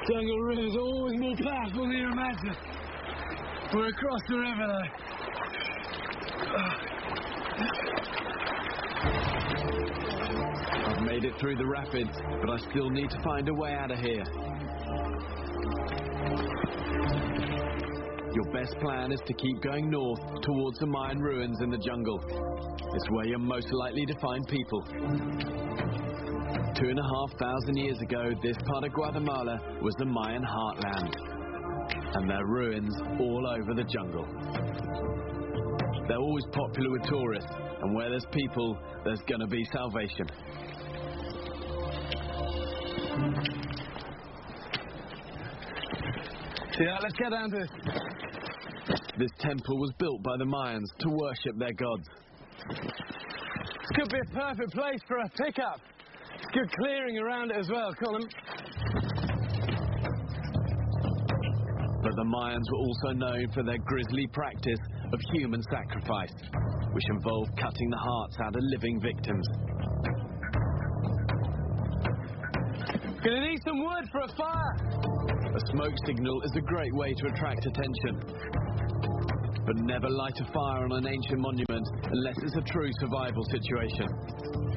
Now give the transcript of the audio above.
Jungle rivers are always more powerful than you imagine. We're across the river, though. I've made it through the rapids, but I still need to find a way out of here. Your best plan is to keep going north towards the Mayan ruins in the jungle. It's where you're most likely to find people. 2,500 years ago, this part of Guatemala was the Mayan heartland, and there are ruins all over the jungle. They're always popular with tourists, and where there's people, there's gonna be salvation. Yeah, let's get down to this. This temple was built by the Mayans to worship their gods. This could be a perfect place for a pickup. Good clearing around it as well, Colin. But the Mayans were also known for their grisly practice of human sacrifice, which involved cutting the hearts out of living victims. Gonna need some wood for a fire. A smoke signal is a great way to attract attention. But never light a fire on an ancient monument unless it's a true survival situation.